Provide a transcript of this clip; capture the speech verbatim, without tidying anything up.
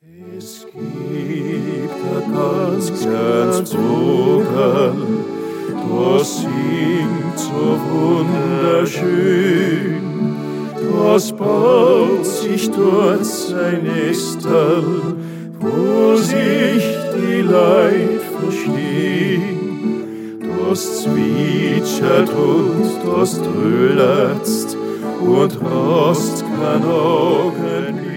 Es gibt ein ganz kleines Vogel, das singt so wunderschön. Das baut sich dort sein Nestel, wo sich die Leid verstehen. Das zwitschert und das trölertzt und rast kein Augenblick.